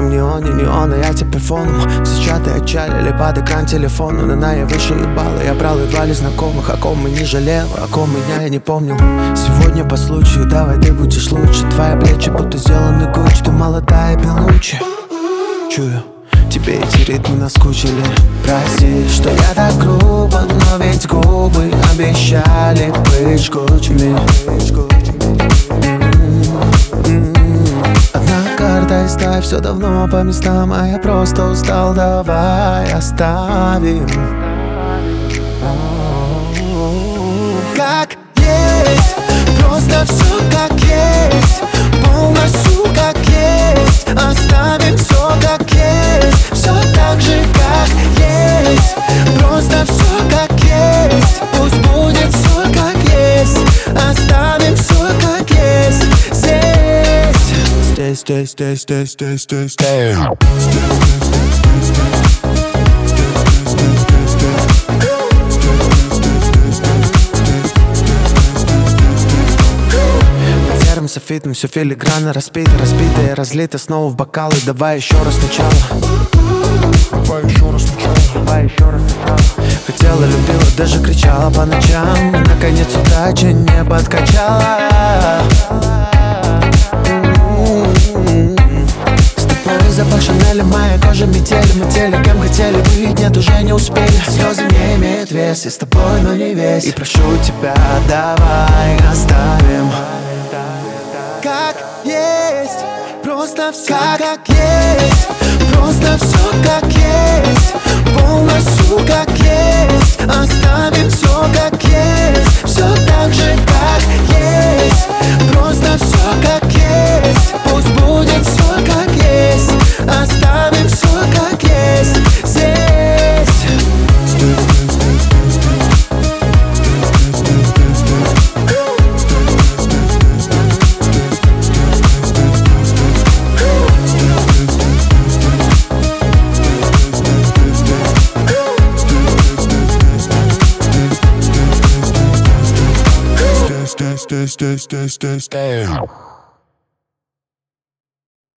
в неоне, неона, я теперь фоном. Все чаты отчалили под экран телефона. На я выше ебала, я брал едва ли знакомых. О ком и не жалел, о ком меня я не помнил. Сегодня по случаю, давай ты будешь лучше. Твои плечи будто сделаны Гуччи. Ты молодая Белуччи. Чую, тебе эти ритмы наскучили. Прости, что я так грубо, но ведь губы обещали быть жгучими. Одна карта и ставь все давно по местам, а я просто устал, давай оставим. Как есть, просто все как есть, полностью как есть. Оставим все как есть, все так же как есть. Просто все как есть, пусть будет все как есть. Оставим все как есть. Здесь. Софитом все филигранно разбито, разбитое, разлито снова в бокалы. Давай еще раз сначала. Хотела, любила, даже кричала по ночам. Наконец удача не подкачала. С тобой запах Шанеля, моя кожа метели. Мы теле, кем хотели быть, нет, уже не успели. Слезы не имеют вес, и с тобой, но не весь. И прошу тебя, давай оставим как есть, просто все как есть, просто все как есть, полностью как есть. Оставим все как есть, все так же как есть, просто все как есть, пусть будет все как есть. Оставим все как есть здесь. Stay.